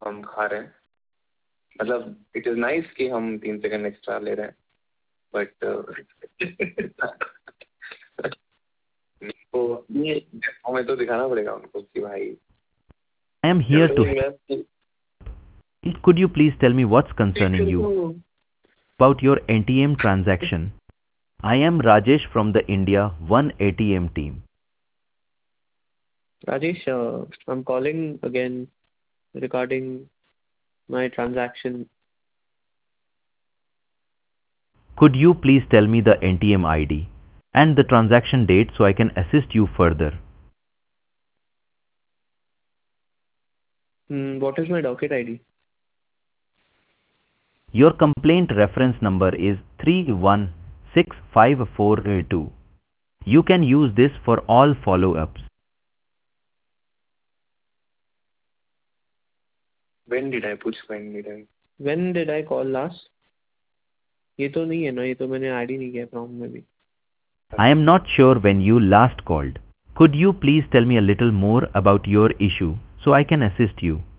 हम खा रहे हैं, मतलब इट इज नाइस कि हम 3 सेकंड एक्स्ट्रा ले रहे हैं, बट तो ये हमें तो दिखाना पड़ेगा उनको कि भाई I am here to help. मैं Could you please tell me what's concerning you about your ATM transaction? I am Rajesh from the India One ATM team. Rajesh, I'm calling again regarding my transaction. Could you please tell me the ATM ID and the transaction date so I can assist you further? What is my docket ID? Your complaint reference number is 316542. You can use this for all follow-ups. when did I push when did I When did I call last? ये तो नहीं है ना, ये तो मैंने add ही नहीं किया प्रॉम्प्ट में भी. I am not sure when you last called. Could you please tell me a little more about your issue so I can assist you?